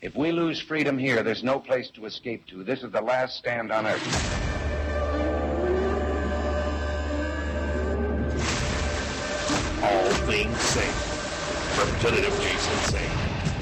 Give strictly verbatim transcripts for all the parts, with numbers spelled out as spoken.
If we lose freedom here, there's no place to escape to. This is the last stand on Earth. All things safe. Representative Jason Sane.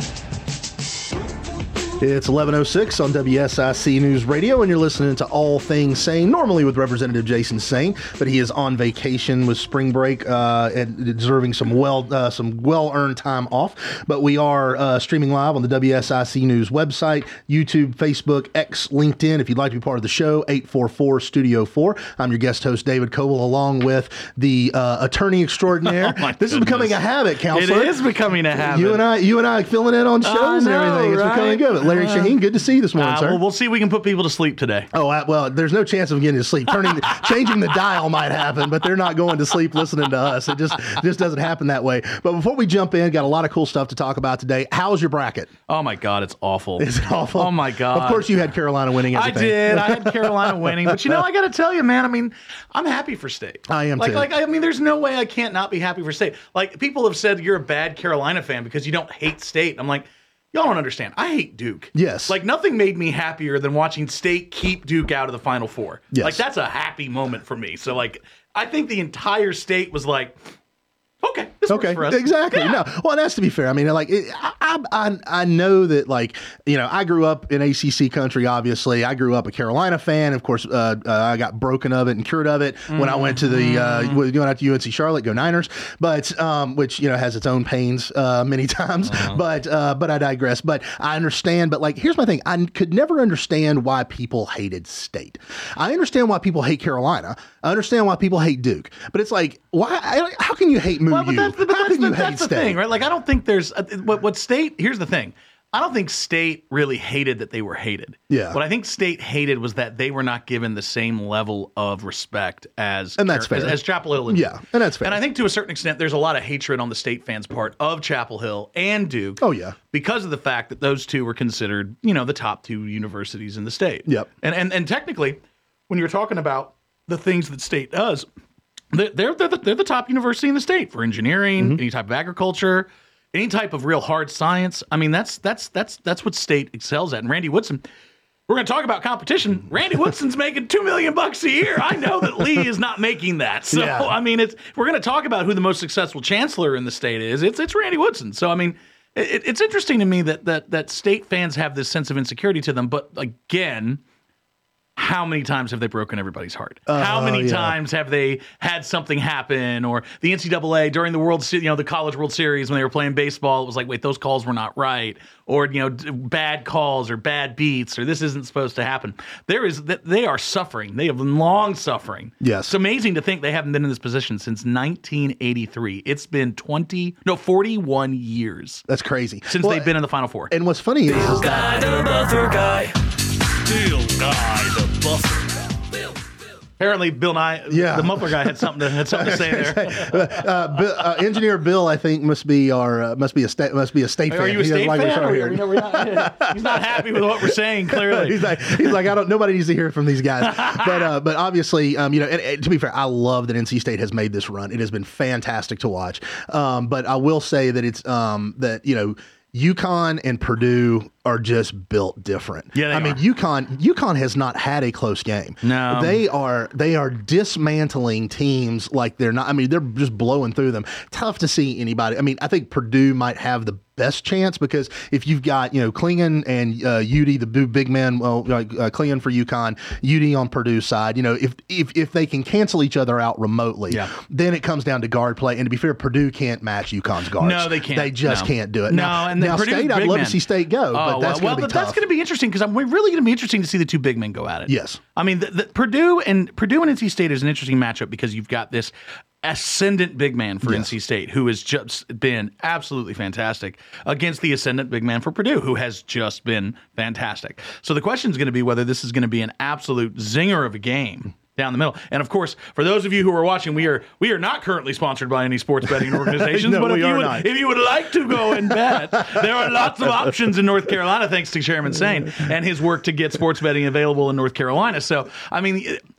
It's eleven oh six on W S I C News Radio, and you're listening to All Things Sane, normally with Representative Jason Sane, but he is on vacation with spring break uh, and deserving some well uh, some well-earned time off. But we are uh, streaming live on the W S I C News website, YouTube, Facebook, X, LinkedIn. If you'd like to be part of the show, eight four four Studio four. I'm your guest host, David Coble, along with the uh, attorney extraordinaire. Oh, this is becoming a habit, counselor. It is becoming a habit. You and I, you and I filling in on shows know, and everything. It's right? becoming good. Larry uh, Shaheen, good to see you this morning, uh, sir. Well, we'll see if we can put people to sleep today. Oh, I, well, there's no chance of getting to sleep. Turning, changing the dial might happen, but they're not going to sleep listening to us. It just just doesn't happen that way. But before we jump in, got a lot of cool stuff to talk about today. How's your bracket? Oh my God, it's awful. Is it awful? Oh my God. Of course, you had Carolina winning. As I a fan. did. I had Carolina winning, but you know, I got to tell you, man. I mean, I'm happy for State. I am like, too. Like, I mean, there's no way I can't not be happy for State. Like, people have said you're a bad Carolina fan because you don't hate State. I'm like, y'all don't understand. I hate Duke. Yes. Like, nothing made me happier than watching State keep Duke out of the Final Four. Yes. Like, that's a happy moment for me. So, like, I think the entire state was like, okay, this okay, works for us. Exactly. Yeah. No, well, that's to be fair. I mean, like, it, I, I, I know that, like, you know, I grew up in A C C country. Obviously, I grew up a Carolina fan. Of course, uh, uh, I got broken of it and cured of it mm. when I went to the uh, going out to U N C Charlotte. Go Niners! But um, which you know has its own pains uh, many times. Uh-huh. But uh, but I digress. But I understand. But like, here's my thing. I could never understand why people hated State. I understand why people hate Carolina. I understand why people hate Duke. But it's like, why? How can you hate? Well, but that's, the, but How that's, can you the, hate that's the State? thing, right? Like, I don't think there's uh, what what State. Here's the thing. I don't think State really hated that they were hated. Yeah. What I think State hated was that they were not given the same level of respect as and that's fair. as, as Chapel Hill. Yeah, and that's fair. And I think to a certain extent, there's a lot of hatred on the State fans' part of Chapel Hill and Duke. Oh yeah, because of the fact that those two were considered, you know, the top two universities in the state. Yep. And and and technically, when you're talking about the things that State does, they're they're they're the, they're the top university in the state for engineering, mm-hmm. any type of agriculture, any type of real hard science. I mean, that's that's that's that's what State excels at. And Randy Woodson, we're going to talk about competition. Randy Woodson's making two million bucks a year. I know that Lee is not making that. So yeah. I mean, it's we're going to talk about who the most successful chancellor in the state is. It's it's Randy Woodson. So I mean, it, it's interesting to me that that that State fans have this sense of insecurity to them. But again, how many times have they broken everybody's heart? Uh, how many yeah. times have they had something happen? Or the N C double A during the World, you know, the College World Series when they were playing baseball, it was like, wait, those calls were not right. Or, you know, bad calls or bad beats, or this isn't supposed to happen. There is that they are suffering. They have been long suffering. Yes. It's amazing to think they haven't been in this position since nineteen eighty-three. It's been twenty, no, forty-one years. That's crazy. Since well, they've been in the Final Four. And what's funny is, is that Guy, the buffer guy. Bill Guy, the buffer. Apparently, Bill Nye, yeah. the muffler guy, had something to, had something to say there. uh, Bill, uh, Engineer Bill, I think, must be our uh, must be a state must be a state fan. Are you a he state like fan? Or, here. you know, we're not, he's not happy with what we're saying. Clearly, he's like he's like I don't. Nobody needs to hear from these guys. But uh, but obviously, um, you know, and, and to be fair, I love that N C State has made this run. It has been fantastic to watch. Um, but I will say that it's um that you know. UConn and Purdue are just built different. Yeah, they I mean, are. UConn UConn has not had a close game. No, they are they are dismantling teams like they're not. I mean, they're just blowing through them. Tough to see anybody. I mean, I think Purdue might have the best chance because if you've got you know Klingon and uh, U D, the big men, well, uh, Klingon for UConn, U D on Purdue's side. You know, if if if they can cancel each other out remotely, yeah. then it comes down to guard play. And to be fair, Purdue can't match UConn's guards. No, they can't. They just no. can't do it. No, now, and now Purdue's State, I'd big love men. to see State go, oh, but that's well, going to well, be that's tough. going to be interesting because I'm we're really going to be interesting to see the two big men go at it. Yes, I mean the, the, Purdue and Purdue and N C State is an interesting matchup because you've got this ascendant big man for yes. N C State who has just been absolutely fantastic against the ascendant big man for Purdue who has just been fantastic. So the question is going to be whether this is going to be an absolute zinger of a game down the middle. And of course, for those of you who are watching, we are we are not currently sponsored by any sports betting organizations. no, but we if you are would not. if you would like to go and bet, there are lots of options in North Carolina, thanks to Chairman Sane and his work to get sports betting available in North Carolina. So I mean,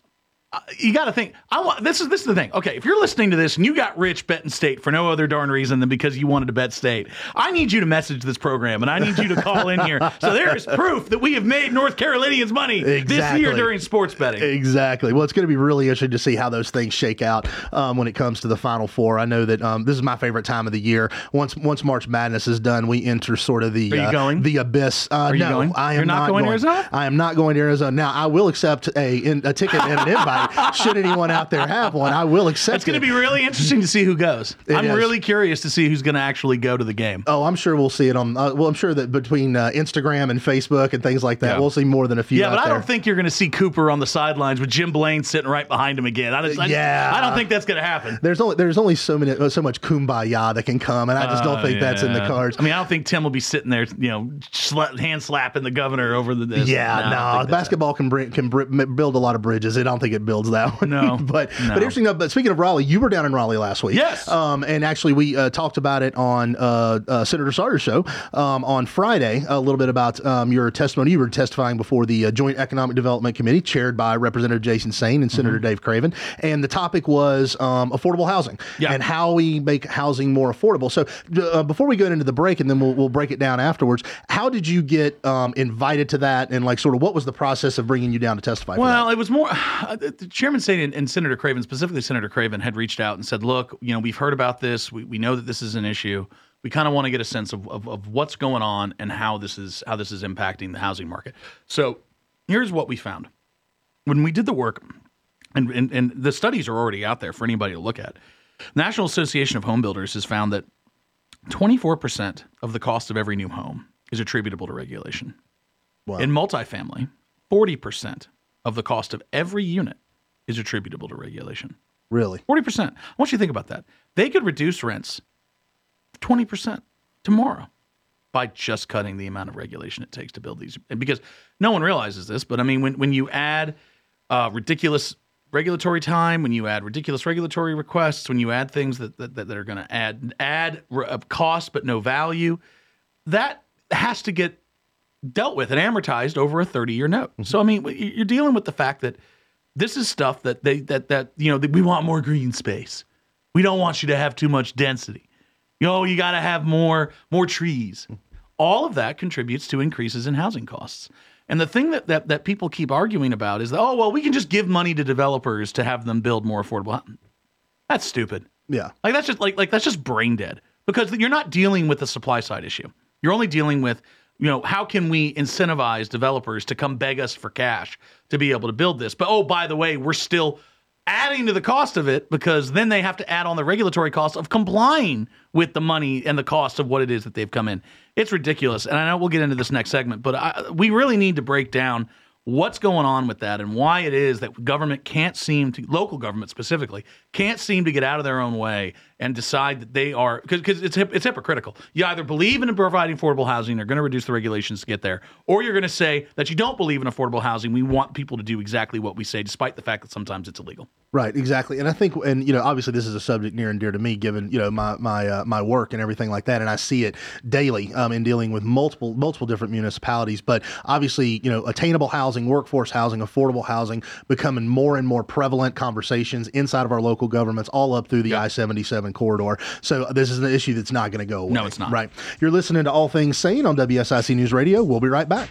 you got to think. I want this is this is the thing. Okay, if you're listening to this and you got rich betting State for no other darn reason than because you wanted to bet State, I need you to message this program and I need you to call in here. So there is proof that we have made North Carolinians money exactly. this year during sports betting. Exactly. Well, it's going to be really interesting to see how those things shake out um, when it comes to the Final Four. I know that um, this is my favorite time of the year. Once once March Madness is done, we enter sort of the Are you uh, going? the abyss. Uh, Are you no, going? I am You're not, going, going to Arizona? I am not going to Arizona. Now, I will accept a in, a ticket and an invite. Should anyone out there have one, I will accept It's going it. to be really interesting to see who goes. It I'm is. really curious to see who's going to actually go to the game. Oh, I'm sure we'll see it on. Uh, well, I'm sure that between uh, Instagram and Facebook and things like that, Yeah. we'll see more than a few. Yeah, out but I there. don't think you're going to see Cooper on the sidelines with Jim Blaine sitting right behind him again. I, just, I, Yeah. I don't think that's going to happen. There's only there's only so many uh, so much kumbaya that can come, and I just don't Uh, think that's in the yeah. cards. I mean, I don't think Tim will be sitting there, you know, sla- hand slapping the governor over the. This. Yeah, I don't no, think that's basketball can bring, can br- build a lot of bridges. I don't think it builds that one. No, but no. but interesting. uh, But speaking of Raleigh, you were down in Raleigh last week. Yes. Um, and actually we uh, talked about it on uh, uh, Senator Sauter's show um, on Friday. A little bit about um, your testimony. You were testifying before the uh, Joint Economic Development Committee, chaired by Representative Jason Sain and Senator Mm-hmm. Dave Craven, and the topic was um, affordable housing Yeah. and how we make housing more affordable. So uh, before we go into the break, and then we'll we'll break it down afterwards. How did you get um, invited to that, and like sort of what was the process of bringing you down to testify? for Well, that? it was more. Uh, the Chairman Sain and, and Senator Craven, specifically Senator Craven, had reached out and said, "Look, you know, we've heard about this. We we know that this is an issue. We kind of want to get a sense of, of of what's going on and how this is how this is impacting the housing market." So, here's what we found when we did the work, and and, and the studies are already out there for anybody to look at. National Association of Home Builders has found that twenty-four percent of the cost of every new home is attributable to regulation. Wow. In multifamily, forty percent of the cost of every unit is attributable to regulation. Really? forty percent. I want you to think about that. They could reduce rents twenty percent tomorrow by just cutting the amount of regulation it takes to build these. And because no one realizes this, but I mean, when, when you add uh, ridiculous regulatory time, when you add ridiculous regulatory requests, when you add things that that, that are going to add add uh, cost but no value, that has to get dealt with and amortized over a thirty-year note. Mm-hmm. So I mean, you're dealing with the fact that this is stuff that they that that you know that we want more green space. We don't want you to have too much density. You know, you got to have more more trees. All of that contributes to increases in housing costs. And the thing that, that that people keep arguing about is that, oh, well, we can just give money to developers to have them build more affordable housing. That's stupid. Yeah. Like that's just like like that's just brain dead, because you're not dealing with the supply side issue. You're only dealing with, you know, how can we incentivize developers to come beg us for cash to be able to build this? But oh, by the way, we're still adding to the cost of it, because then they have to add on the regulatory cost of complying with the money and the cost of what it is that they've come in. It's ridiculous. And I know we'll get into this next segment, but I, we really need to break down what's going on with that and why it is that government can't seem to, local government specifically, can't seem to get out of their own way and decide that they are, because it's it's hypocritical. You either believe in providing affordable housing, they're going to reduce the regulations to get there, or you're going to say that you don't believe in affordable housing. We want people to do exactly what we say, despite the fact that sometimes it's illegal. Right, exactly. And I think, and you know, obviously this is a subject near and dear to me, given, you know, my my uh, my work and everything like that, and I see it daily um, in dealing with multiple multiple different municipalities. But obviously, you know, attainable housing, workforce housing, affordable housing becoming more and more prevalent conversations inside of our local governments, all up through the I seventy-seven corridor. So this is an issue that's not going to go away. No, it's not. Right. You're listening to All Things Sane on W S I C News Radio. We'll be right back.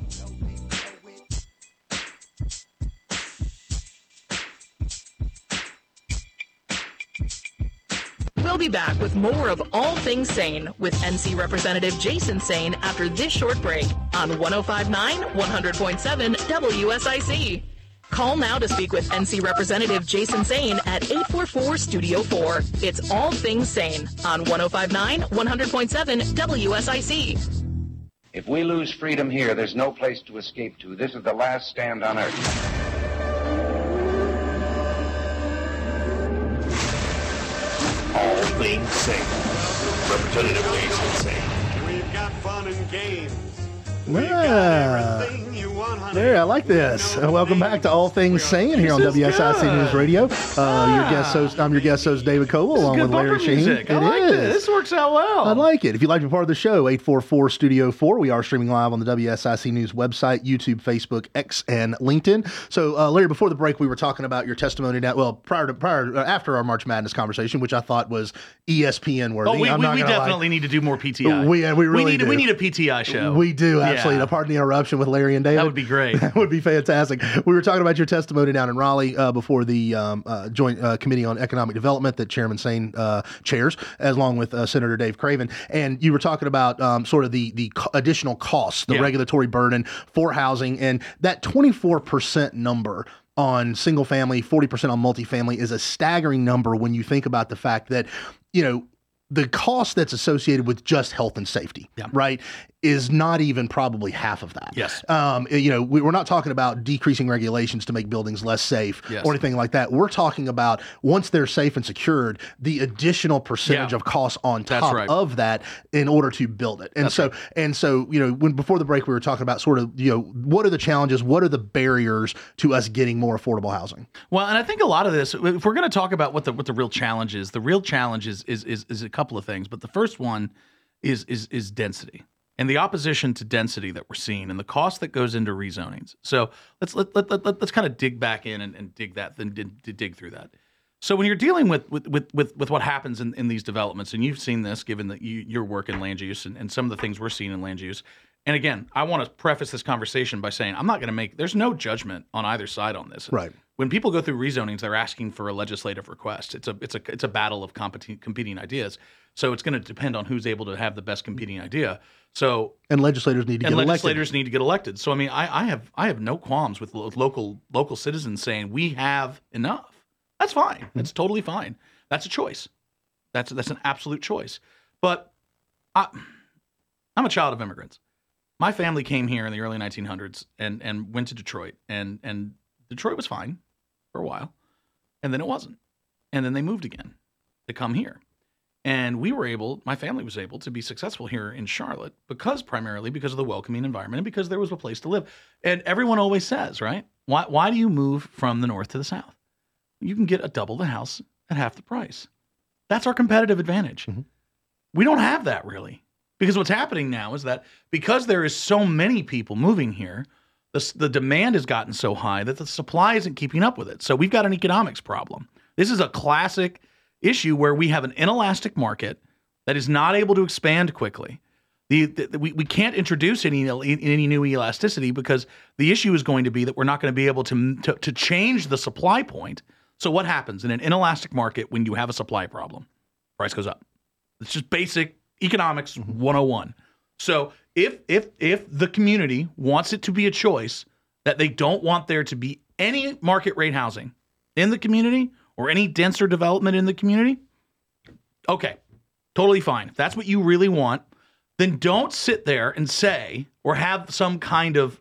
We'll be back with more of All Things Sane with N C Representative Jason Sain after this short break on one oh five point nine, one hundred point seven W S I C. Call now to speak with N C Representative Jason Sain at eight four four, Studio four. It's All Things Sane on one oh five point nine, one hundred point seven W S I C. If we lose freedom here, there's no place to escape to. This is the last stand on earth. All Things Sane. Representative Jason Sain. We've got fun and games Ah. There, I like this. Uh, welcome back to All Things Sane here on W S I C good. News Radio. Uh, your guest host, I'm your guest host, David Coble, along with Larry Sheen. Music. I It like is. this. This works out well. I like it. If you'd like to be part of the show, eight four four Studio four. We are streaming live on the W S I C News website, YouTube, Facebook, X, and LinkedIn. So, uh, Larry, before the break, we were talking about your testimony. Now, well, prior to prior uh, after our March Madness conversation, which I thought was E S P N worthy. Oh, we, I'm we, not we gonna definitely lie. need to do more P T I. We, uh, we really we need do. we need a P T I show. We do, absolutely. Yeah. Now, pardon the interruption with Larry and David. That would be great. That would be fantastic. We were talking about your testimony down in Raleigh uh, before the um, uh, Joint uh, Committee on Economic Development that Chairman Sane uh, chairs, as along with uh, Senator Dave Craven. And you were talking about um, sort of the the co- additional costs, the Yeah. regulatory burden for housing, and that twenty-four percent number on single family, forty percent on multifamily is a staggering number when you think about the fact that, you know, the cost that's associated with just health and safety, Yeah. right, is not even probably half of that. Yes. Um, you know, we, we're not talking about decreasing regulations to make buildings less safe Yes. or anything like that. We're talking about once they're safe and secured, the additional percentage Yeah. of costs on That's top right. of that in order to build it. And That's so, right. and so, you know, when before the break, we were talking about sort of, you know, what are the challenges? What are the barriers to us getting more affordable housing? Well, and I think a lot of this, if we're going to talk about what the what the real challenge is, the real challenge is is is, is a couple of things. But the first one is is is density and the opposition to density that we're seeing and the cost that goes into rezonings. So let's let, let, let, let's kind of dig back in and, and dig that, then dig, dig through that. So when you're dealing with with with with, with what happens in, in these developments, and you've seen this given that you, your work in land use and, and some of the things we're seeing in land use. And again, I want to preface this conversation by saying I'm not going to make, there's no judgment on either side on this. Right. When people go through rezonings, they're asking for a legislative request. It's a it's a it's a battle of competing, competing ideas. So it's going to depend on who's able to have the best competing idea. So And legislators need to and get legislators elected. need to get elected. So I mean, I, I have I have no qualms with lo- local local citizens saying we have enough. That's fine. That's totally fine. That's a choice. That's that's an absolute choice. But I, I'm a child of immigrants. My family came here in the early nineteen hundreds and and went to Detroit, and and Detroit was fine for a while, and then it wasn't, and then they moved again to come here. And we were able, my family was able to be successful here in Charlotte because primarily because of the welcoming environment and because there was a place to live. And everyone always says, right? Why, why do you move from the north to the south? You can get a double the house at half the price. That's our competitive advantage. Mm-hmm. We don't have that really because what's happening now is that because there is so many people moving here, the, the demand has gotten so high that the supply isn't keeping up with it. So we've got an economics problem. This is a classic issue where we have an inelastic market that is not able to expand quickly. The, the we, we can't introduce any any new elasticity because the issue is going to be that we're not going to be able to, to to change the supply point. So what happens in an inelastic market when you have a supply problem? Price goes up. It's just basic economics one oh one. So if if if the community wants it to be a choice that they don't want there to be any market rate housing in the community or any denser development in the community, okay, totally fine. If that's what you really want, then don't sit there and say or have some kind of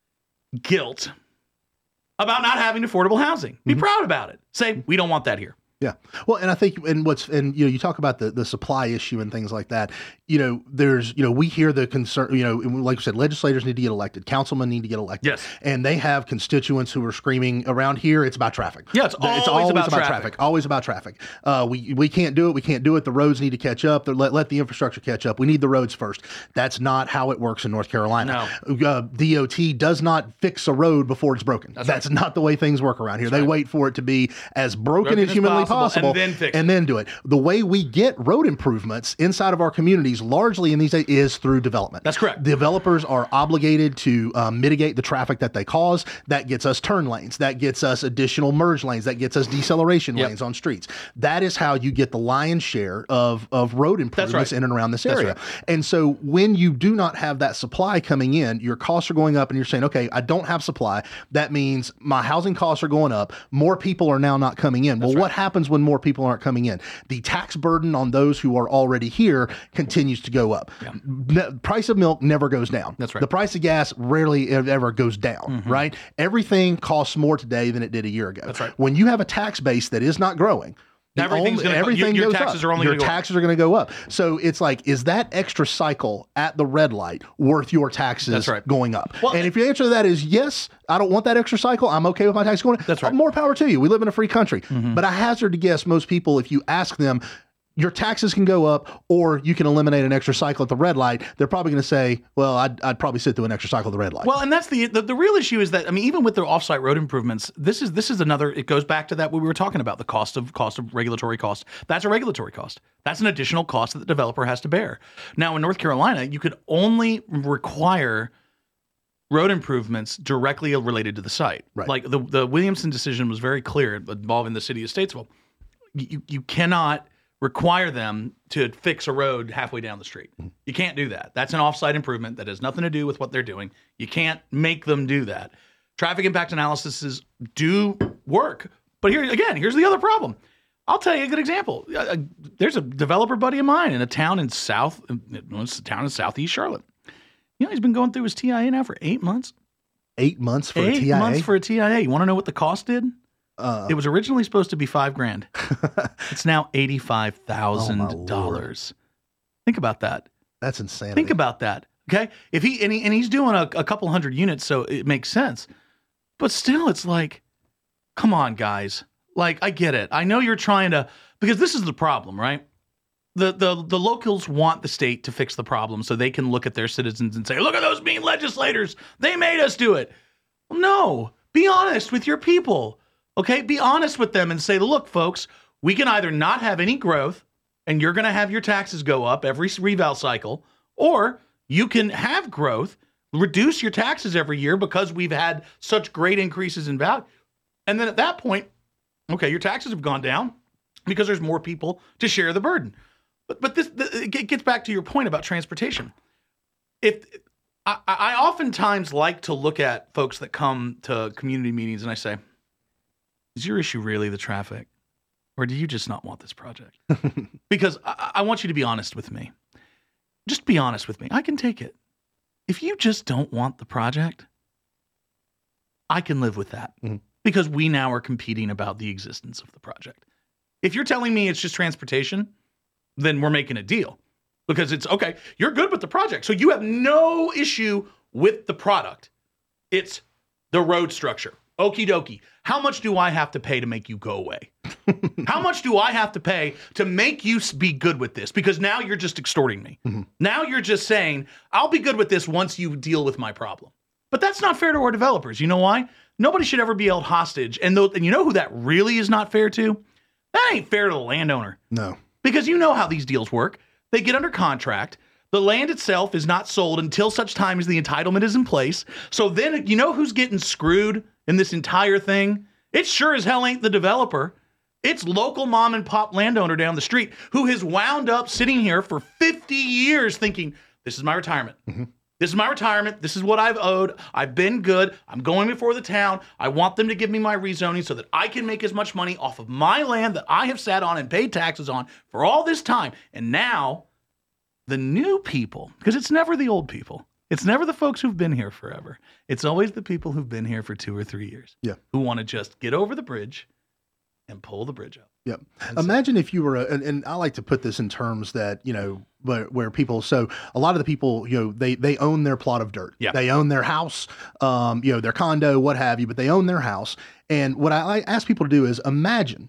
guilt about not having affordable housing. Be proud about it. Say, we don't want that here. Yeah. Well, and I think, and what's, and, you know, you talk about the, the supply issue and things like that, you know, there's, you know, we hear the concern, you know, like you said, legislators need to get elected, councilmen need to get elected. Yes. And they have constituents who are screaming around here, it's about traffic. Yeah, it's always about traffic. Always about traffic. Uh, we, we can't do it. We can't do it. The roads need to catch up. Let, let the infrastructure catch up. We need the roads first. That's not how it works in North Carolina. No. Uh, D O T does not fix a road before it's broken. That's That's right. not the way things work around here. That's they right. wait for it to be as broken, Broken as as humanly possible, possible, and then fix and it. then do it. The way we get road improvements inside of our communities, largely in these days, is through development. That's correct. Developers are obligated to um, mitigate the traffic that they cause. That gets us turn lanes. That gets us additional merge lanes. That gets us deceleration Yep. lanes on streets. That is how you get the lion's share of, of road improvements right. in and around this That's area. right. And so when you do not have that supply coming in, your costs are going up and you're saying, okay, I don't have supply. That means my housing costs are going up. More people are now not coming in. Well, what happens when more people aren't coming in? The tax burden on those who are already here continues to go up. Yeah. Ne- price of milk never goes down. That's right. The price of gas rarely ev- ever goes down, Mm-hmm. right? Everything costs more today than it did a year ago. That's right. When you have a tax base that is not growing, The Everything's only- gonna- everything your- your goes taxes up. are only your gonna go up. taxes are going to go up. So it's like, is that extra cycle at the red light worth your taxes That's right. going up? Well, and if your answer to that is yes, I don't want that extra cycle. I'm okay with my taxes going up. That's right. More power to you. We live in a free country. Mm-hmm. But I hazard to guess most people, if you ask them, your taxes can go up or you can eliminate an extra cycle at the red light, they're probably going to say, well, I'd, I'd probably sit through an extra cycle at the red light. Well, and that's the, the the real issue is that I mean, even with the offsite road improvements, this is this is another. It goes back to that what we were talking about, the cost of cost of regulatory cost. That's a regulatory cost. That's an additional cost that the developer has to bear. Now, in North Carolina, you could only require road improvements directly related to the site. Right. Like the the Williamson decision was very clear involving the city of Statesville. You you cannot require them to fix a road halfway down the street. You can't do that. That's an offsite improvement that has nothing to do with what they're doing. You can't make them do that. Traffic impact analyses do work. But here again, here's the other problem. I'll tell you a good example. Uh, there's a developer buddy of mine in a town in South, it's a town in Southeast Charlotte. You know, he's been going through his T I A now for eight months. Eight months for Eight a T I A? months for a T I A. You want to know what the cost did? Uh, It was originally supposed to be five grand. It's now eighty-five Oh, thousand my dollars. Think about that. That's insanity. Think about that. Okay, if he and, he and he's doing a, a couple hundred units, so it makes sense. But still, it's like, come on, guys. Like, I get it. I know you're trying to, because this is the problem, right? The the the locals want the state to fix the problem so they can look at their citizens and say, look at those mean legislators. They made us do it. Well, no, be honest with your people. Okay, be honest with them and say, look, folks, we can either not have any growth and you're going to have your taxes go up every reval cycle, or you can have growth, reduce your taxes every year because we've had such great increases in value. And then at that point, okay, your taxes have gone down because there's more people to share the burden. But but this, it gets back to your point about transportation. If I, I oftentimes like to look at folks that come to community meetings and I say, is your issue really the traffic? Or do you just not want this project? Because I, I want you to be honest with me. Just be honest with me. I can take it. If you just don't want the project, I can live with that. Mm-hmm. Because we now are competing about the existence of the project. If you're telling me it's just transportation, then we're making a deal. Because it's, okay, you're good with the project. So you have no issue with the product. It's the road structure. Okie dokie. How much do I have to pay to make you go away? How much do I have to pay to make you be good with this? Because now you're just extorting me. Mm-hmm. Now you're just saying, I'll be good with this once you deal with my problem. But that's not fair to our developers. You know why? Nobody should ever be held hostage. And, th- and you know who that really is not fair to? That ain't fair to the landowner. No. Because you know how these deals work. They get under contract. The land itself is not sold until such time as the entitlement is in place. So then you know who's getting screwed in this entire thing? It sure as hell ain't the developer. It's local mom and pop landowner down the street who has wound up sitting here for fifty years thinking, this is my retirement. Mm-hmm. This is my retirement. This is what I've owed. I've been good. I'm going before the town. I want them to give me my rezoning so that I can make as much money off of my land that I have sat on and paid taxes on for all this time. And now the new people, because it's never the old people. It's never the folks who've been here forever. It's always the people who've been here for two or three years. Yeah. Who want to just get over the bridge and pull the bridge up. Yep. Imagine if you were, a, and, and I like to put this in terms that, you know, where, where people, so a lot of the people, you know, they, they own their plot of dirt. Yeah. They own their house, um, you know, their condo, what have you, but they own their house. And what I, I ask people to do is imagine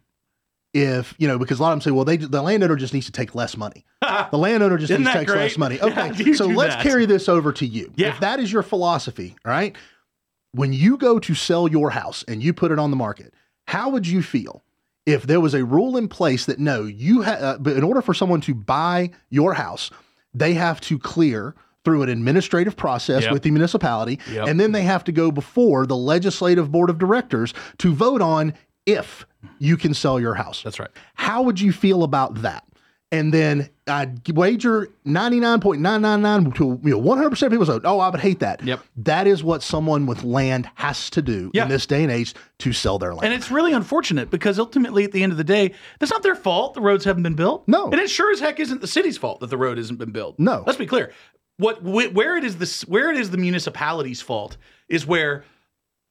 if, you know, because a lot of them say, well, they, the landowner just needs to take less money. The landowner just Isn't needs to that take great? less money. Yeah, Okay. you So do let's that. carry this over to you. Yeah. If that is your philosophy, all right, when you go to sell your house and you put it on the market, how would you feel if there was a rule in place that no, you have, uh, but in order for someone to buy your house, they have to clear through an administrative process Yep. with the municipality, Yep. and then they have to go before the legislative board of directors to vote on if you can sell your house. That's right. How would you feel about that? And then I'd wager ninety-nine point nine nine nine to you know, one hundred percent of people say, oh, I would hate that. Yep. That is what someone with land has to do Yeah. in this day and age to sell their land. And it's really unfortunate because ultimately at the end of the day, that's not their fault the roads haven't been built. No. And it sure as heck isn't the city's fault that the road hasn't been built. No. Let's be clear. What wh- where it is the where it is the municipality's fault is where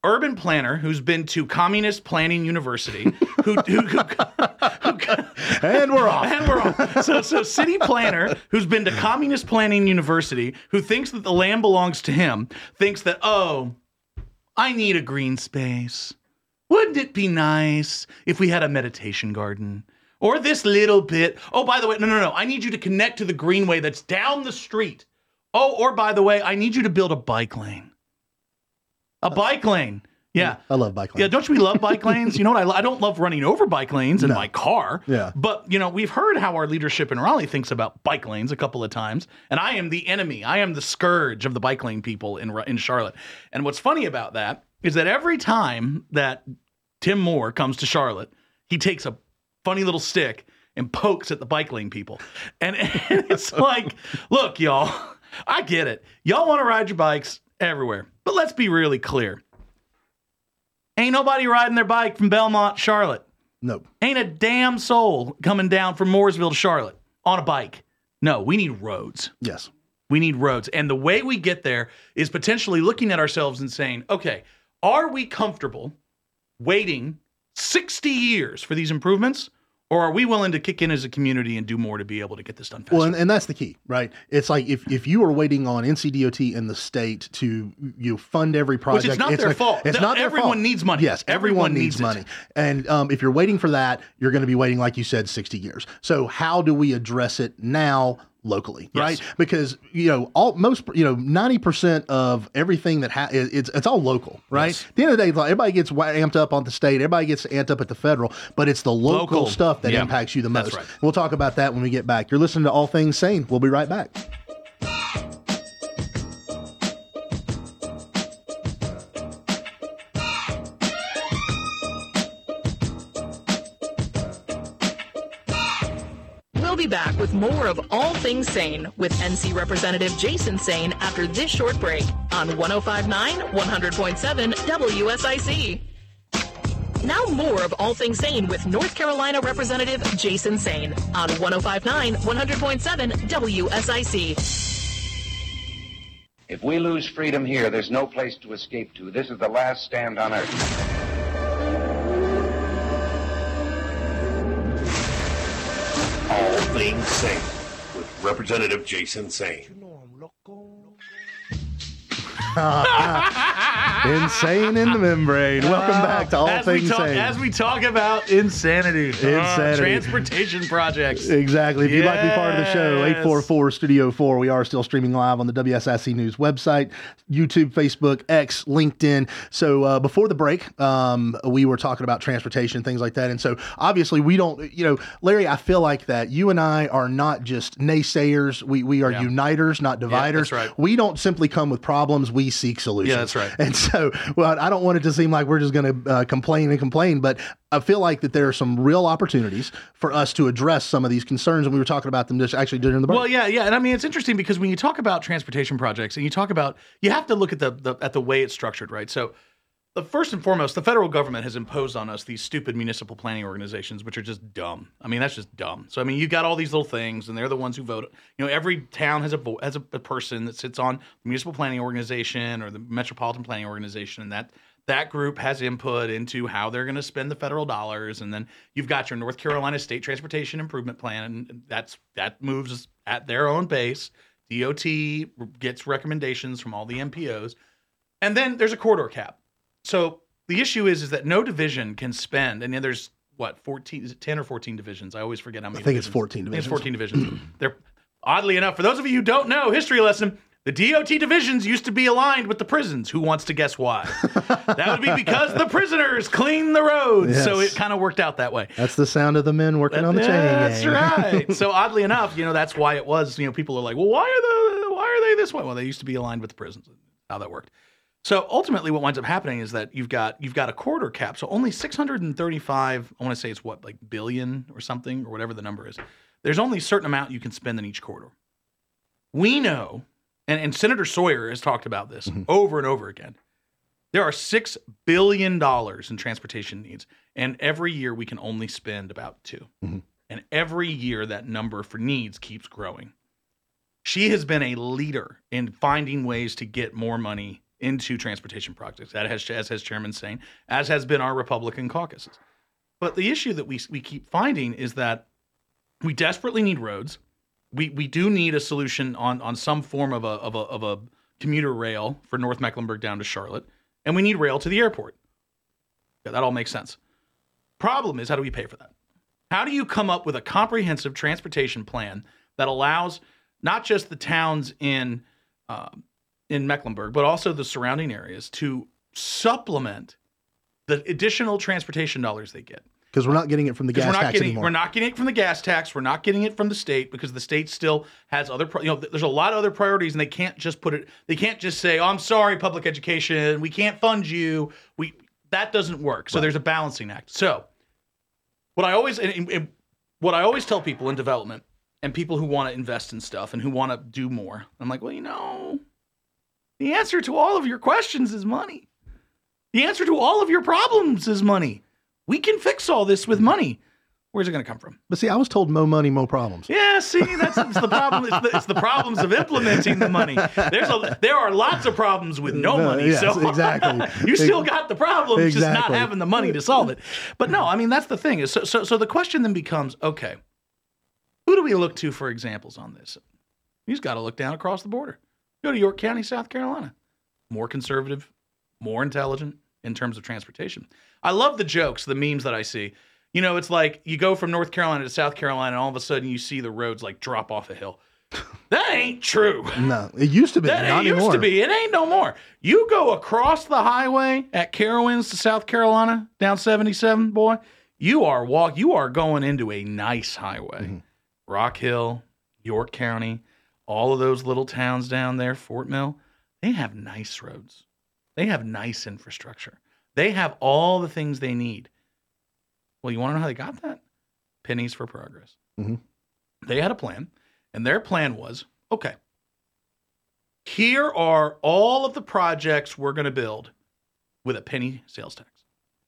urban planner who's been to Communist Planning University, who, who, who, who And we're off. and we're off. So, so city planner who's been to Communist Planning University, who thinks that the land belongs to him, thinks that, oh, I need a green space. Wouldn't it be nice if we had a meditation garden? Or this little bit. Oh, by the way, no, no, no. I need you to connect to the greenway that's down the street. Oh, or by the way, I need you to build a bike lane. A bike lane. Yeah. I love bike lanes. Yeah, don't we love bike lanes? You know what? I, lo- I don't love running over bike lanes in No. my car. Yeah. But, you know, we've heard how our leadership in Raleigh thinks about bike lanes a couple of times. And I am the enemy. I am the scourge of the bike lane people in, Ra- in Charlotte. And what's funny about that is that every time that Tim Moore comes to Charlotte, he takes a funny little stick and pokes at the bike lane people. And, and it's like, look, y'all, I get it. Y'all want to ride your bikes everywhere. But let's be really clear. Ain't nobody riding their bike from Belmont, Charlotte. Nope. Ain't a damn soul coming down from Mooresville to Charlotte on a bike. No, we need roads. Yes. We need roads. And the way we get there is potentially looking at ourselves and saying, okay, are we comfortable waiting sixty years for these improvements? Or are we willing to kick in as a community and do more to be able to get this done faster? Well, and, and that's the key, right? It's like if, if you are waiting on N C D O T and the state to you know, fund every project, Which is not it's their like- fault. It's The- not their everyone fault. needs money. Yes, everyone, Everyone needs, needs it. money. And um, if you're waiting for that, you're going to be waiting, like you said, sixty years. So how do we address it now? Locally, Yes. right? Because you know, all most you know, ninety percent of everything that ha- it- it's it's all local, right? Yes. At the end of the day, like, everybody gets wa- amped up on the state, everybody gets amped up at the federal, but it's the local, Local. stuff that Yeah. impacts you the That's most. right. We'll talk about that when we get back. You're listening to All Things Sane. We'll be right back. We'll be back with more of All Things Sane with N C Representative Jason Sane after this short break on one oh five point nine, one hundred point seven W S I C. Now more of All Things Sane with North Carolina Representative Jason Sane on one oh five point nine, one hundred point seven W S I C. If we lose freedom here, there's no place to escape to. This is the last stand on earth. All Things Sane with Representative Jason Sane. Insane in the membrane. Welcome back to All as we Things talk, Sane. As we talk about insanity. Insanity. Uh, transportation projects. Exactly. If you'd like to be part of the show, Yes. eight four four Studio four. We are still streaming live on the W S I C News website, YouTube, Facebook, X, LinkedIn. So uh, before the break, um, we were talking about transportation, things like that. And so obviously we don't, you know, Larry, I feel like that you and I are not just naysayers. We, we are Yeah. uniters, not dividers. that's right. We don't simply come with problems. We seek solutions. Yeah, that's right. And so, well, I don't want it to seem like we're just going to uh, complain and complain, but I feel like that there are some real opportunities for us to address some of these concerns, and we were talking about them just actually during the break. Well, yeah, yeah, and I mean it's interesting because when you talk about transportation projects and you talk about, you have to look at the, the at the way it's structured, right? So, the first and foremost, the federal government has imposed on us these stupid municipal planning organizations, which are just dumb. I mean, that's just dumb. So, I mean, you got all these little things, and they're the ones who vote. You know, every town has a vo- has a, a person that sits on the municipal planning organization or the metropolitan planning organization, and that. That group has input into how they're going to spend the federal dollars, and then you've got your North Carolina State Transportation Improvement Plan, and that's that moves at their own pace. D O T gets recommendations from all the M P Os, and then there's a corridor cap. So the issue is, is that no division can spend, and then there's what fourteen, is it ten or fourteen divisions? I always forget how many. I think it's divisions. fourteen I think it's divisions. fourteen divisions. They're oddly enough, for those of you who don't know, history lesson. The D O T divisions used to be aligned with the prisons. Who wants to guess why? That would be because the prisoners clean the roads. So Yes. it kind of worked out that way. That's the sound of the men working on the chain That's gang. right. So oddly enough, you know, that's why it was, you know, people are like, well, why are the why are they this way? Well, they used to be aligned with the prisons. How that worked. So ultimately what winds up happening is that you've got you've got a corridor cap. So only six hundred thirty-five, I want to say it's what, like billion or something, or whatever the number is. There's only a certain amount you can spend in each corridor. We know, and, and Senator Sawyer has talked about this Mm-hmm. over and over again. There are six billion dollars in transportation needs, and every year we can only spend about two. Mm-hmm. And every year that number for needs keeps growing. She has been a leader in finding ways to get more money into transportation projects, that has, as has Chairman Sain, as has been our Republican caucuses. But the issue that we we keep finding is that we desperately need roads. We we do need a solution on on some form of a of a of a commuter rail for North Mecklenburg down to Charlotte, and we need rail to the airport. Yeah, that all makes sense. Problem is, how do we pay for that? How do you come up with a comprehensive transportation plan that allows not just the towns in uh, in Mecklenburg, but also the surrounding areas to supplement the additional transportation dollars they get? Because we're not getting it from the gas we're not tax getting, anymore. We're not getting it from the gas tax. We're not getting it from the state because the state still has other, you know, there's a lot of other priorities, and they can't just put it, they can't just say, oh, I'm sorry, public education, we can't fund you. We That doesn't work. So right. There's a balancing act. So what I always, and, and what I always tell people in development and people who want to invest in stuff and who want to do more, I'm like, well, you know, the answer to all of your questions is money. The answer to all of your problems is money. We can fix all this with money. Where's it going to come from? But see, I was told mo money, mo problems. Yeah, see, that's it's the problem. It's the, it's the problems of implementing the money. There's a, there are lots of problems with no money. Yes, so exactly. You still got the problem, exactly. just not having the money to solve it. But no, I mean, that's the thing. Is so, so, so the question then becomes, okay, who do we look to for examples on this? You've got to look down across the border. Go to York County, South Carolina. More conservative, more intelligent in terms of transportation. I love the jokes, the memes that I see. You know, it's like you go from North Carolina to South Carolina, and all of a sudden you see the roads like drop off a hill. That ain't true. No, it used to be. That not it used anymore. to be. It ain't no more. You go across the highway at Carowinds to South Carolina down seventy-seven, boy. You are walk. You are going into a nice highway. Mm-hmm. Rock Hill, York County, all of those little towns down there, Fort Mill. They have nice roads. They have nice infrastructure. They have all the things they need. Well, you want to know how they got that? Pennies for Progress. Mm-hmm. They had a plan, and their plan was, okay, here are all of the projects we're going to build with a penny sales tax.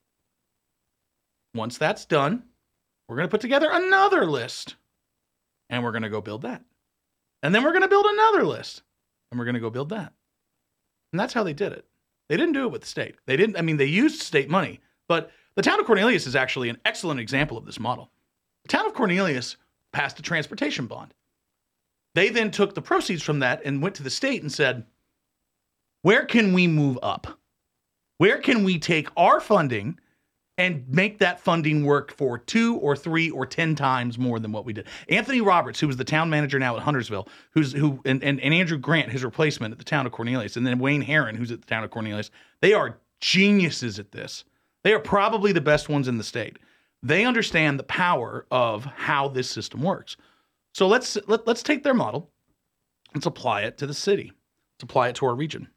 Once that's done, we're going to put together another list, and we're going to go build that. And then we're going to build another list, and we're going to go build that. And that's how they did it. They didn't do it with the state. They didn't, I mean, they used state money, but the town of Cornelius is actually an excellent example of this model. The town of Cornelius passed a transportation bond. They then took the proceeds from that and went to the state and said, where can we move up? Where can we take our funding and make that funding work for two or three or ten times more than what we did? Anthony Roberts, who was the town manager now at Huntersville, who's who, and, and, and Andrew Grant, his replacement at the town of Cornelius, and then Wayne Herron, who's at the town of Cornelius, they are geniuses at this. They are probably the best ones in the state. They understand the power of how this system works. So let's let, let's take their model. Let's apply it to the city. Let's apply it to our region.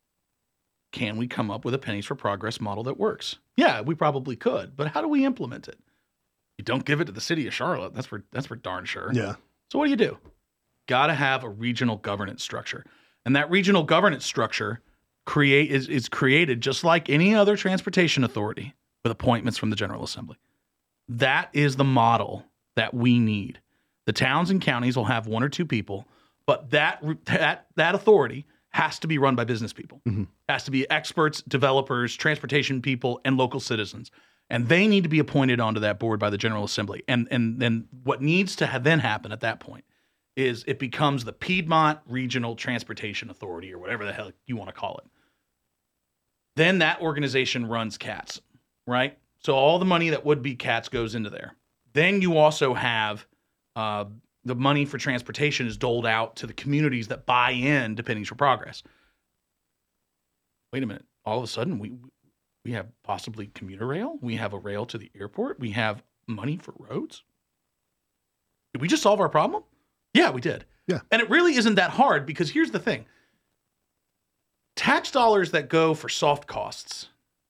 Can we come up with a Pennies for Progress model that works? Yeah, we probably could, but how do we implement it? You don't give it to the city of Charlotte. That's for that's for darn sure. Yeah. So what do you do? Got to have a regional governance structure, and that regional governance structure create is is created just like any other transportation authority with appointments from the General Assembly. That is the model that we need. The towns and counties will have one or two people, but that that that authority has to be run by business people. Mm-hmm. Has to be experts, developers, transportation people, and local citizens. And they need to be appointed onto that board by the General Assembly. And and then what needs to have then happen at that point is it becomes the Piedmont Regional Transportation Authority, or whatever the hell you want to call it. Then that organization runs C A T S, right? So all the money that would be C A T S goes into there. Then you also have uh, the money for transportation is doled out to the communities that buy in to Pennies for Progress. Wait a minute. All of a sudden, we we have possibly commuter rail. We have a rail to the airport. We have money for roads. Did we just solve our problem? Yeah, we did. Yeah. And it really isn't that hard, because here's the thing. Tax dollars that go for soft costs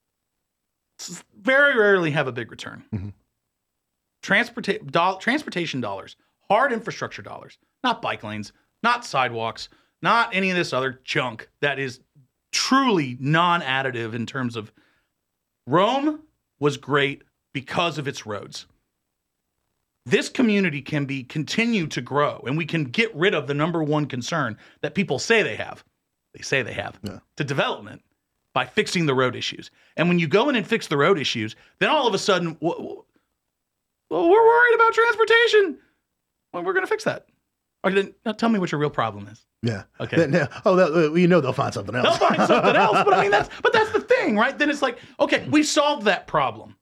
very rarely have a big return. Mm-hmm. Transporta- do- transportation dollars, hard infrastructure dollars, not bike lanes, not sidewalks, not any of this other junk that is truly non-additive in terms of Rome was great because of its roads. This community can be continue to grow, and we can get rid of the number one concern that people say they have. they say they have, Yeah. to development by fixing the road issues. And when you go in and fix the road issues, then all of a sudden, well, we're worried about transportation. Well, we're going to fix that. Or then now tell me what your real problem is. Yeah. Okay. Then, yeah. Oh, that, you know they'll find something else. They'll find something else. But I mean, that's but that's the thing, right? Then it's like, okay, we solved that problem.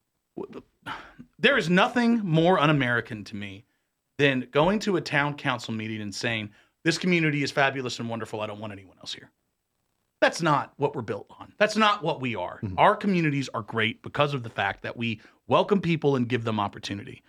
There is nothing more un-American to me than going to a town council meeting and saying, this community is fabulous and wonderful. I don't want anyone else here. That's not what we're built on. That's not what we are. Mm-hmm. Our communities are great because of the fact that we welcome people and give them opportunity.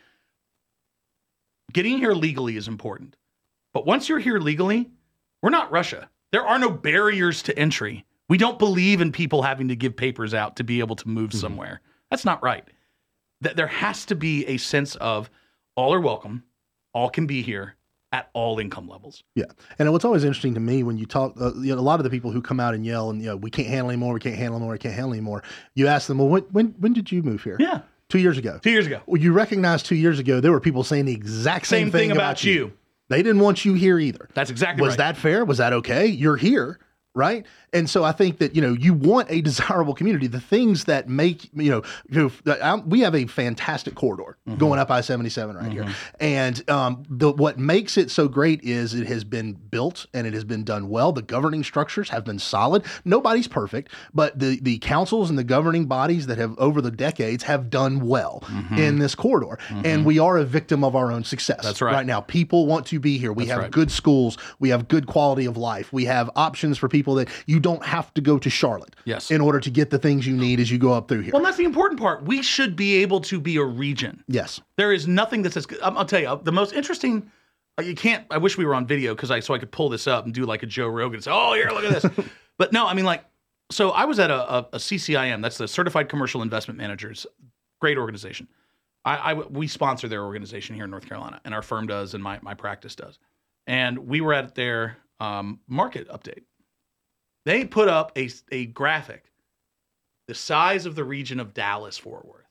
Getting here legally is important. But once you're here legally, we're not Russia. There are no barriers to entry. We don't believe in people having to give papers out to be able to move mm-hmm. somewhere. That's not right. Th- there has to be a sense of all are welcome, all can be here, at all income levels. Yeah. And what's always interesting to me when you talk, uh, you know, a lot of the people who come out and yell and, you know, we can't handle anymore, we can't handle anymore, we can't handle anymore. You ask them, well, when, when, when did you move here? Yeah. Two years ago. Two years ago. Well, you recognize two years ago, there were people saying the exact same, same thing, thing about, about you. you. They didn't want you here either. That's exactly Was right. that fair? Was that okay? You're here. Right. And so I think that, you know, you want a desirable community. The things that make, you know, you know we have a fantastic corridor mm-hmm. going up I seventy-seven right mm-hmm. here. And um, the, what makes it so great is it has been built and it has been done well. The governing structures have been solid. Nobody's perfect, but the, the councils and the governing bodies that have over the decades have done well mm-hmm. in this corridor. Mm-hmm. And we are a victim of our own success. That's right. Right now, people want to be here. We That's have right. good schools. We have good quality of life. We have options for people that you don't have to go to Charlotte yes. in order to get the things you need as you go up through here. Well, that's the important part. We should be able to be a region. Yes. There is nothing that says, I'll tell you, the most interesting, you can't, I wish we were on video because I, so I could pull this up and do like a Joe Rogan and say, oh, here, look at this. But no, I mean like, so I was at a, a, a C C I M, that's the Certified Commercial Investment Managers, great organization. I, I, we sponsor their organization here in North Carolina, and our firm does, and my, my practice does. And we were at their um, market update. They put up a, a graphic, the size of the region of Dallas-Fort Worth.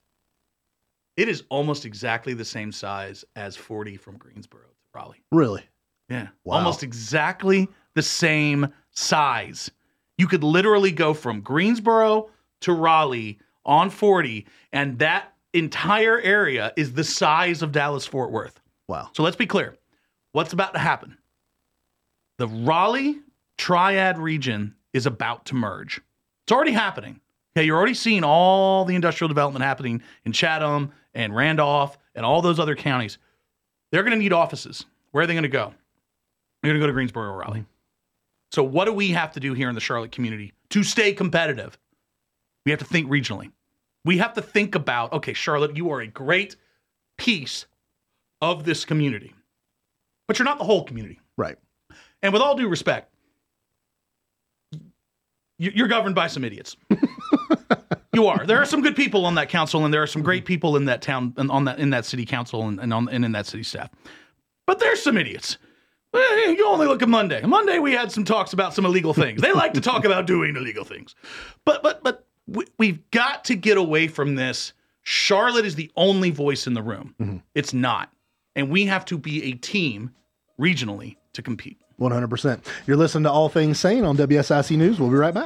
It is almost exactly the same size as forty from Greensboro to Raleigh. Really? Yeah. Wow. Almost exactly the same size. You could literally go from Greensboro to Raleigh on forty, and that entire area is the size of Dallas-Fort Worth. Wow. So let's be clear. What's about to happen? The Raleigh Triad region is about to merge. It's already happening. Okay, you're already seeing all the industrial development happening in Chatham and Randolph and all those other counties. They're going to need offices. Where are they going to go? They're going to go to Greensboro or Raleigh. So what do we have to do here in the Charlotte community to stay competitive? We have to think regionally. We have to think about, okay, Charlotte, you are a great piece of this community, but you're not the whole community. Right. And with all due respect, you're governed by some idiots. You are. There are some good people on that council, and there are some great people in that town and on that in that city council and, and on and in that city staff. But there's some idiots. You only look at Monday. Monday we had some talks about some illegal things. They like to talk about doing illegal things. But but but we, we've got to get away from this. Charlotte is the only voice in the room. Mm-hmm. It's not. And we have to be a team regionally to compete. one hundred percent. You're listening to All Things Sane on W S I C News. We'll be right back.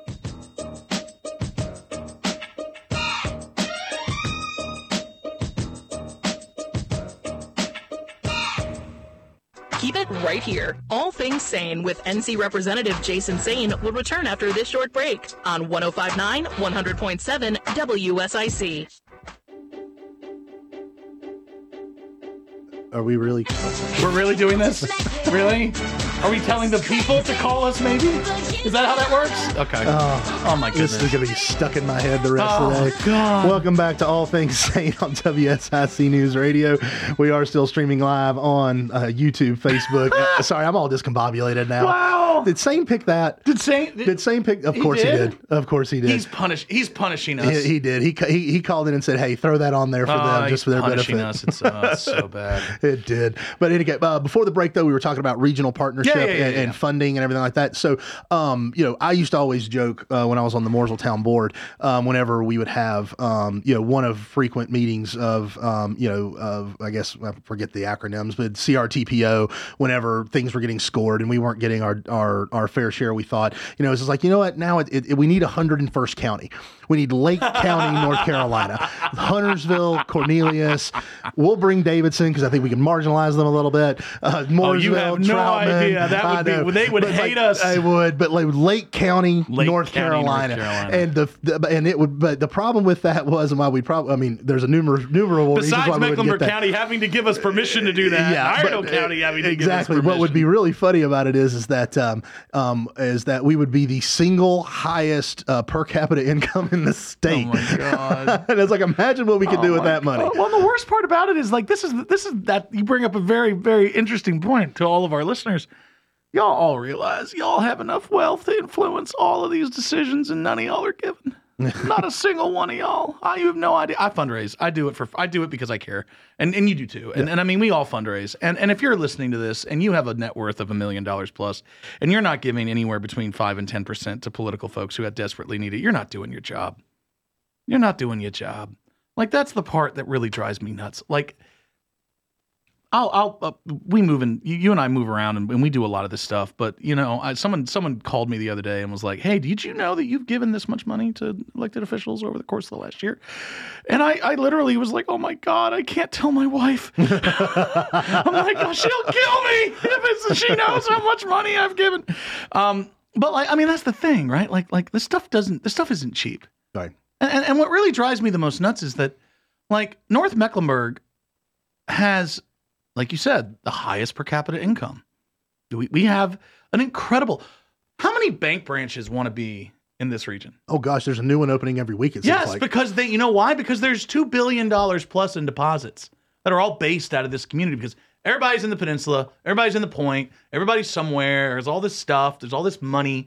Keep it right here. All Things Sane with N C Representative Jason Sane will return after this short break on one oh five point nine, one hundred point seven W S I C. Are we really? We're really doing this? Really? Are we telling the people to call us maybe? Is that how that works? Okay. Oh, oh my goodness. This is going to be stuck in my head the rest oh, of the day. God. Welcome back to All Things Sane on W S I C News Radio. We are still streaming live on uh, YouTube, Facebook. uh, sorry, I'm all discombobulated now. Wow. Did Sane pick that? Did Sane? Did, did Sane pick? Of he course did? he did. Of course he did. He's punish. He's punishing us. He, he did. He, he he called in and said, "Hey, throw that on there for oh, them, just for their punishing benefit." Us. It's, uh, it's so bad. It did. But anyway, uh, before the break, though, we were talking about regional partnerships. leadership Yeah, yeah, yeah, and, and yeah. funding and everything like that. So, um, you know, I used to always joke uh, when I was on the Mooresville Town Board, um, whenever we would have, um, you know, one of frequent meetings of, um, you know, of, I guess I forget the acronyms, but C R T P O, whenever things were getting scored and we weren't getting our, our, our fair share, we thought, you know, it's just like, you know what, now it, it, we need one hundred first County. We need Lake County, North Carolina, Huntersville, Cornelius. We'll bring Davidson because I think we can marginalize them a little bit. Uh, Mooresville, Oh, you have no Troutman, idea. That I would be- know. they would But, hate like, us. I would, but like Lake County, Lake North, County, North Carolina. Carolina. and the, the and it would. But the problem with that was, and why we probably, I mean, there's a numerous numerable reasons Besides why we wouldn't Mecklenburg get that. County having to give us permission to do that, Yeah, and Iredell but, County having to exactly. give us permission. What would be really funny about it is, is that um, um, is that we would be the single highest uh, per capita income in the state. Oh my God. And it's like, imagine what we could do with that money. Well, the worst part about it is like this is this is that you bring up a very very interesting point to all of our listeners. Y'all all realize y'all have enough wealth to influence all of these decisions, and none of y'all are given. Not a single one of y'all. I you have no idea. I fundraise. I do it for. I do it because I care, and and you do too. And and I mean, we all fundraise. And and if you're listening to this and you have a net worth of a million dollars plus, and you're not giving anywhere between five and ten percent to political folks who desperately need it, you're not doing your job. You're not doing your job. Like, that's the part that really drives me nuts. Like, I'll, I'll, uh, we move in, you, you and I move around and, and we do a lot of this stuff. But, you know, I, someone, someone called me the other day and was like, hey, did you know that you've given this much money to elected officials over the course of the last year? And I, I literally was like, oh my God, I can't tell my wife. I'm like, oh, she'll kill me if it's, she knows how much money I've given. Um, but like, I mean, that's the thing, right? Like, like this stuff doesn't, this stuff isn't cheap. Right. And, and what really drives me the most nuts is that, like, North Mecklenburg has, like you said, the highest per capita income. We, we have an incredible. How many bank branches want to be in this region? Oh gosh, there's a new one opening every week. It seems Yes, like. because they, you know why? Because there's two billion dollars plus in deposits that are all based out of this community. Because everybody's in the peninsula, everybody's in the Point, everybody's somewhere. There's all this stuff. There's all this money.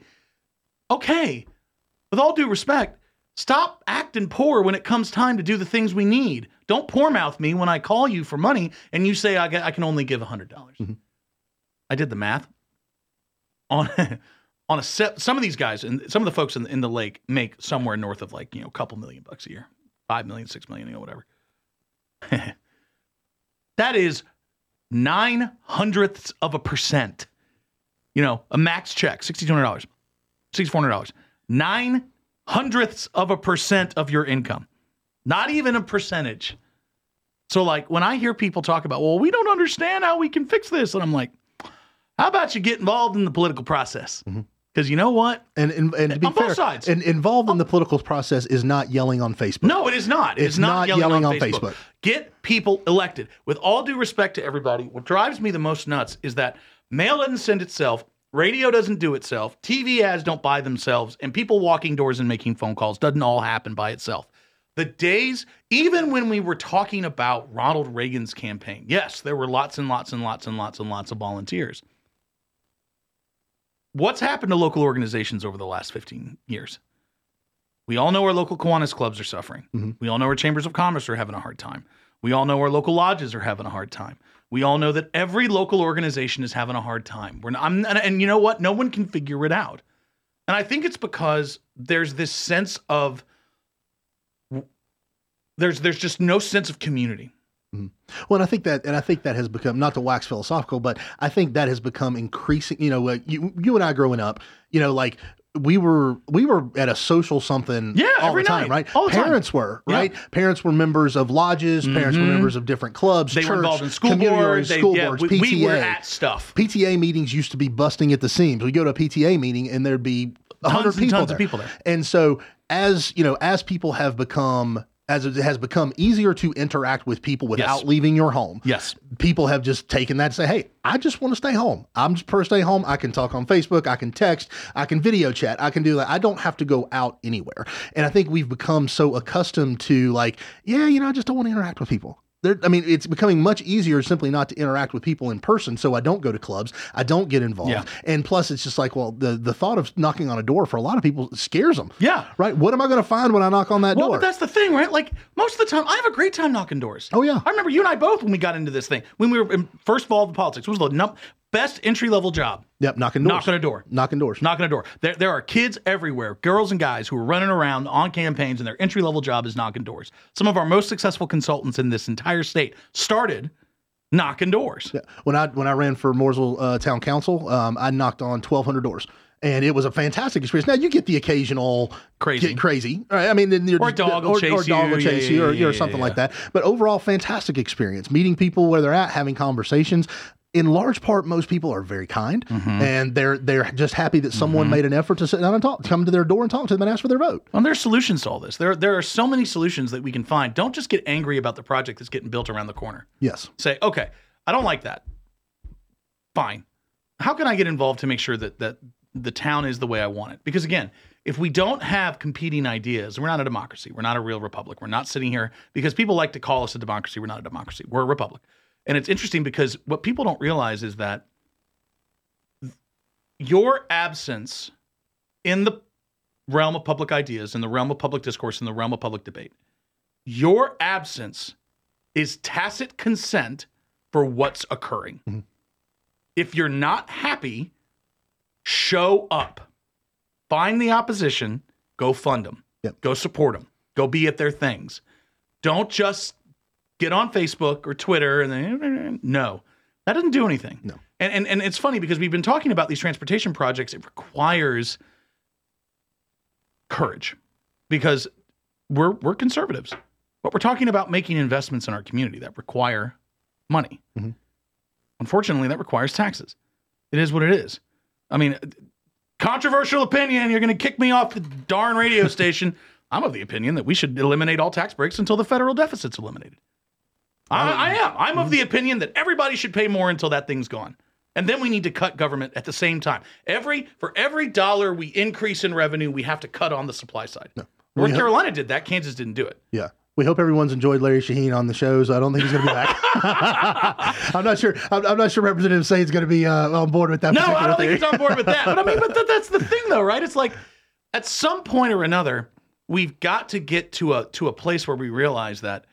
Okay, with all due respect. Stop acting poor when it comes time to do the things we need. Don't poor mouth me when I call you for money and you say I, get, I can only give one hundred dollars. Mm-hmm. I did the math. On on a set, some of these guys and some of the folks in the, in the lake make somewhere north of like, you know, a couple million bucks a year. Five million, six million, you know, whatever. That is nine hundredths of a percent. You know, a max check, six thousand two hundred dollars, six thousand four hundred dollars. Nine hundredths of a percent of your income. Not even a percentage. So like when I hear people talk about, well, we don't understand how we can fix this. And I'm like, how about you get involved in the political process? Because mm-hmm. you know what? And and, and to be on fair, both sides. And involved in the political process is not yelling on Facebook. No, it is not. It It's is not, not yelling, yelling on, on Facebook. Facebook. Get people elected. With all due respect to everybody, what drives me the most nuts is that mail doesn't send itself. Radio doesn't do itself. T V ads don't buy themselves. And people walking doors and making phone calls doesn't all happen by itself. The days, even when we were talking about Ronald Reagan's campaign, yes, there were lots and lots and lots and lots and lots of volunteers. What's happened to local organizations over the last fifteen years? We all know our local Kiwanis clubs are suffering. Mm-hmm. We all know our chambers of commerce are having a hard time. We all know our local lodges are having a hard time. We all know that every local organization is having a hard time. We're not, I'm, and, and you know what? No one can figure it out. And I think it's because there's this sense of, there's there's just no sense of community. Mm-hmm. Well, and I think that, and I think that has become, not to wax philosophical, but I think that has become increasing, you know, uh, you, you and I growing up, you know, like, we were we were at a social something yeah, all every the time, night. right? All the Parents time. were, right? Yeah. Parents were members of lodges, mm-hmm. parents were members of different clubs, they church, were involved in school community boards, school they, boards, yeah, P T A. We were at stuff. P T A meetings used to be busting at the seams. We go to a P T A meeting and there'd be a hundred people tons there. of people there. And so as, you know, as people have become as it has become easier to interact with people without yes. leaving your home. Yes. People have just taken that to say, hey, I just want to stay home. I'm just per stay home. I can talk on Facebook. I can text. I can video chat. I can do that. I don't have to go out anywhere. And I think we've become so accustomed to like, yeah, you know, I just don't want to interact with people. There, I mean, it's becoming much easier simply not to interact with people in person. So I don't go to clubs. I don't get involved. Yeah. And plus, it's just like, well, the, the thought of knocking on a door for a lot of people scares them. Yeah. Right. What am I going to find when I knock on that well, door? Well, but that's the thing, right? Like most of the time, I have a great time knocking doors. Oh, yeah. I remember you and I both when we got into this thing, when we were in, first involved in politics, it was the num- best entry level job. Yep, knocking doors. Knocking a door. Knocking doors. Knocking a door. There, there are kids everywhere, girls and guys, who are running around on campaigns, and their entry level job is knocking doors. Some of our most successful consultants in this entire state started knocking doors. Yeah. When I when I ran for Mooresville uh, Town Council, um, I knocked on twelve hundred doors. And it was a fantastic experience. Now you get the occasional crazy, get crazy. Right? I mean, then you're or a dog will or, chase or dog you, will chase yeah, you, or, yeah, or yeah, something yeah. like that. But overall, fantastic experience. Meeting people where they're at, having conversations. In large part, most people are very kind, Mm-hmm. and they're they're just happy that someone Mm-hmm. made an effort to sit down and talk, come to their door and talk to them and ask for their vote. Well, there's solutions to all this. There, there are so many solutions that we can find. Don't just get angry about the project that's getting built around the corner. Yes. Say, okay, I don't like that. Fine. How can I get involved to make sure that that the town is the way I want it? Because again, if we don't have competing ideas, we're not a democracy. We're not a real republic. We're not sitting here because people like to call us a democracy. We're not a democracy. We're a republic. And it's interesting because what people don't realize is that your absence in the realm of public ideas, in the realm of public discourse, in the realm of public debate, your absence is tacit consent for what's occurring. Mm-hmm. If you're not happy, show up. Find the opposition, go fund them. Yep. Go support them. Go be at their things. Don't just get on Facebook or Twitter and then, no, that doesn't do anything. No. And, and and it's funny because we've been talking about these transportation projects. It requires courage because we're we're conservatives, but we're talking about making investments in our community that require money. Mm-hmm. Unfortunately, that requires taxes. It is what it is. I mean, controversial opinion. You're going to kick me off the darn radio station. I'm of the opinion that we should eliminate all tax breaks until the federal deficit's eliminated. I, I am. I'm of the opinion that everybody should pay more until that thing's gone. And then we need to cut government at the same time. Every For every dollar we increase in revenue, we have to cut on the supply side. No. North We Carolina did that. Kansas didn't do it. Yeah. We hope everyone's enjoyed Larry Shaheen on the shows. I don't think he's going to be back. I'm not sure. I'm, I'm not sure Representative Sain's going to be uh, on board with that. No, I don't particular think theory. he's on board with that. But I mean, but th- that's the thing, though, right? It's like at some point or another, we've got to get to a to a place where we realize that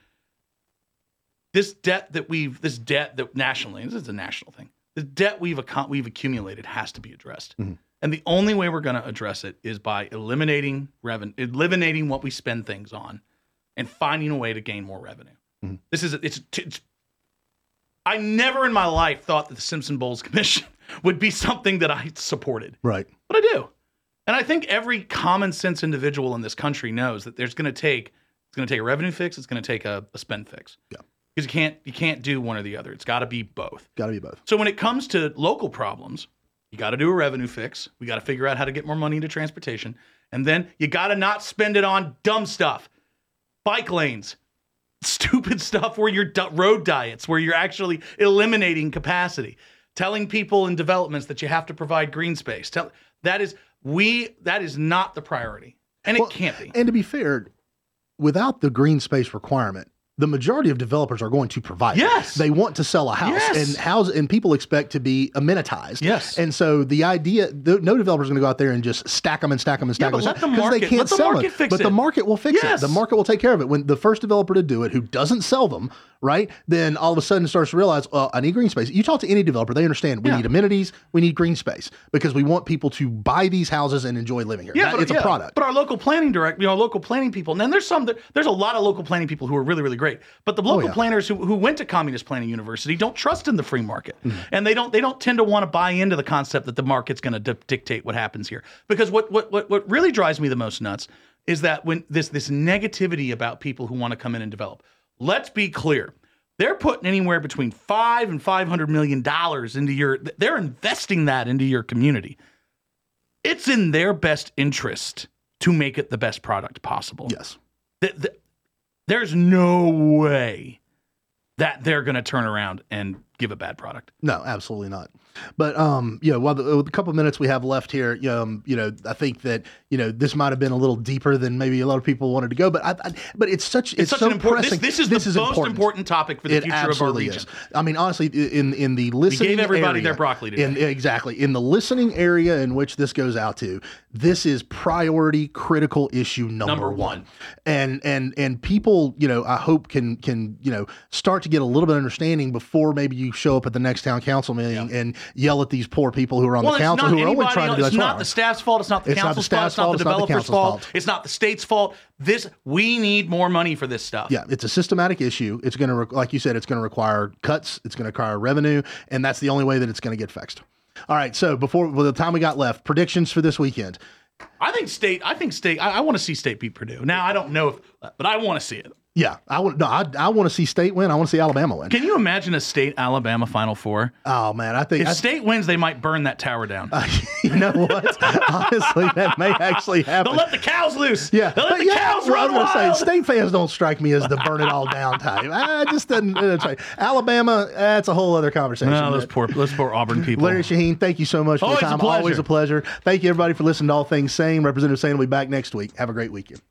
this debt that we've this debt that nationally, this is a national thing. The debt we've ac- we've accumulated has to be addressed. Mm-hmm. And the only way we're going to address it is by eliminating revenue, eliminating what we spend things on, and finding a way to gain more revenue. Mm-hmm. This is it's, it's. I never in my life thought that the Simpson Bowles Commission would be something that I supported, Right. but I do, and I think every common sense individual in this country knows that there's going to take it's going to take a revenue fix, it's going to take a, a spend fix. Yeah. Because you can't you can't do one or the other. It's got to be both. Got to be both. So when it comes to local problems, you got to do a revenue fix. We got to figure out how to get more money into transportation. And then you got to not spend it on dumb stuff. Bike lanes, stupid stuff where you're di- road diets, where you're actually eliminating capacity, telling people in developments that you have to provide green space. Tell, that is we that is not the priority. And Well, it can't be. And to be fair, without the green space requirement, the majority of developers are going to provide it. Yes. They want to sell a house, Yes. and house and people expect to be amenitized. Yes. And so the idea, the, no developer is going to go out there and just stack them and stack them and stack Yeah, them but let the because they market- can't let the sell market it. fix but it. the market will fix Yes. it. The market will take care of it. When the first developer to do it, who doesn't sell them, right, then all of a sudden starts to realize, well, I need green space. You talk to any developer, they understand we Yeah. need amenities, we need green space because we want people to buy these houses and enjoy living here. Yeah, That- but it's yeah, a product. But our local planning direct, you know, local planning people, and then there's some, there's a lot of local planning people who are really, really great. But the local Oh, yeah. planners who, who went to Communist Planning University don't trust in the free market, Mm-hmm. and they don't they don't tend to want to buy into the concept that the market's going to di- dictate what happens here. Because what what what what really drives me the most nuts is that when this this negativity about people who want to come in and develop. Let's be clear. They're putting anywhere between five and five hundred million dollars into your. They're investing that into your community. It's in their best interest to make it the best product possible. Yes. Th- th- there's no way that they're going to turn around and give a bad product. No, absolutely not. But um, you know, while the, with the couple of minutes we have left here, um, you know, I think that you know this might have been a little deeper than maybe a lot of people wanted to go. But I, I but it's such it's, It's such so an important. This, pressing. this is the most important. important. topic for the It future of our absolutely region. is. I mean, honestly, in in the listening, everybody area, their broccoli today. In, exactly in the listening area in which this goes out to, this is priority, critical issue number, Number one. one. And and and people, you know, I hope can can you know start to get a little bit of understanding before maybe you show up at the next town council meeting Yeah. and yell at these poor people who are on well, the council who are only trying to do It's what's not wrong. the staff's fault. It's not the It's not the council's fault. staff's It's not fault. the It's not the developer's council's fault. fault. It's not the state's fault. This we need more money for this stuff. Yeah, it's a systematic issue. It's going to, re- like you said, it's going to require cuts. It's going to require revenue, and that's the only way that it's going to get fixed. All right, so before with the time we got left, predictions for this weekend. I think state. I think state. I, I want to see state beat Purdue. Now I don't know if, but I want to see it. Yeah, I want. No, I, I want to see state win. I want to see Alabama win. Can you imagine a state Alabama Final Four? Oh man, I think If I, state wins, they might burn that tower down. uh, you know what? Honestly, that may actually happen. They'll let the cows loose. Yeah, They'll let but the yeah, cows well, I run was gonna wild. say state fans don't strike me as the burn it all down type. I just doesn't. Uh, try. Alabama, that's a whole other conversation. No, those poor, those poor Auburn people. Larry Shaheen, thank you so much for Always the a time. pleasure. Always a pleasure. Thank you everybody for listening to All Things Sane. Representative Sane will be back next week. Have a great weekend.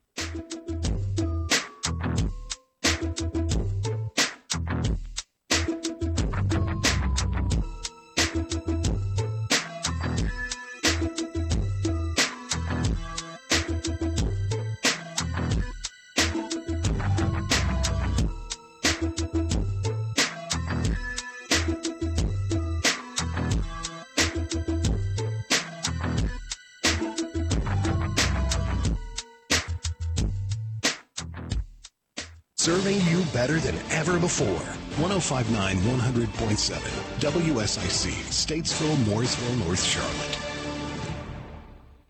Serving you better than ever before. one oh five point nine, one hundred point seven W S I C, Statesville, Mooresville, North Charlotte.